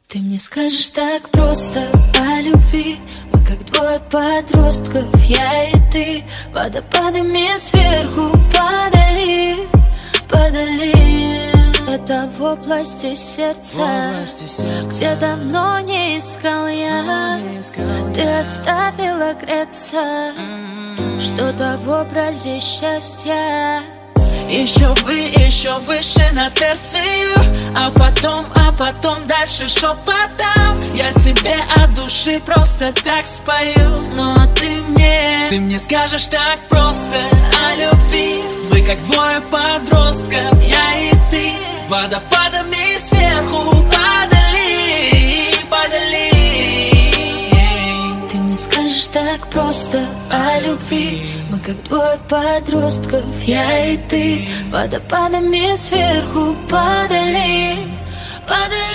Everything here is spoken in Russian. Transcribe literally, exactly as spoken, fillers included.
Ты мне скажешь так просто о любви. Мы как двое подростков, я и ты, водопадами сверху падали, падали. Это в области сердца, в области сердца, где давно не искал я, давно не искал Ты я. Оставила греться mm-hmm. Что-то в образе счастья. Еще вы, еще выше на терцию, а потом, а потом дальше шепотом. Я тебе от души просто так спою, но ты мне, ты мне скажешь так просто о любви. Мы как двое подростков, я и ты, водопадами сверху падали, падали. Ты мне скажешь так просто о любви. Мы как двое подростков, я и ты, водопадами сверху падали, падали.